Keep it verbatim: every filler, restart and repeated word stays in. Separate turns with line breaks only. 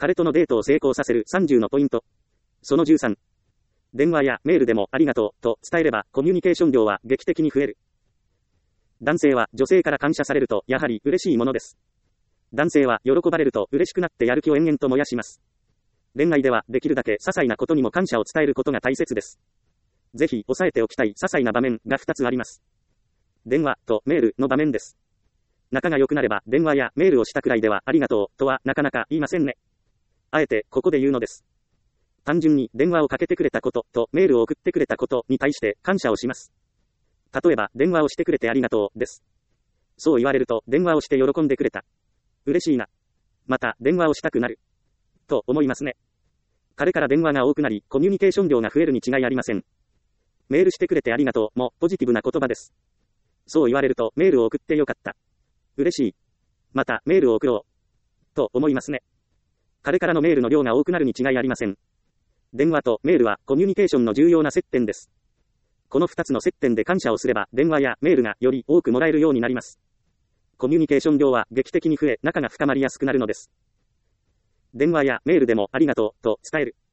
彼とのデートを成功させるさんじゅうのポイント。そのじゅうさん。電話やメールでもありがとうと伝えればコミュニケーション量は劇的に増える。男性は女性から感謝されるとやはり嬉しいものです。男性は喜ばれると嬉しくなってやる気を延々と燃やします。恋愛ではできるだけ些細なことにも感謝を伝えることが大切です。ぜひ押さえておきたい些細な場面がふたつあります。電話とメールの場面です。仲が良くなれば電話やメールをしたくらいではありがとうとはなかなか言いませんね。あえてここで言うのです。単純に電話をかけてくれたこととメールを送ってくれたことに対して感謝をします。例えば電話をしてくれてありがとうです。そう言われると電話をして喜んでくれた。嬉しいな。また電話をしたくなる。と思いますね。彼から電話が多くなりコミュニケーション量が増えるに違いありません。メールしてくれてありがとうもポジティブな言葉です。そう言われるとメールを送ってよかった。嬉しい。またメールを送ろう。と思いますね。彼からのメールの量が多くなるに違いありません。電話とメールはコミュニケーションの重要な接点です。このふたつの接点で感謝をすれば電話やメールがより多くもらえるようになります。コミュニケーション量は劇的に増え仲が深まりやすくなるのです。電話やメールでもありがとうと伝える。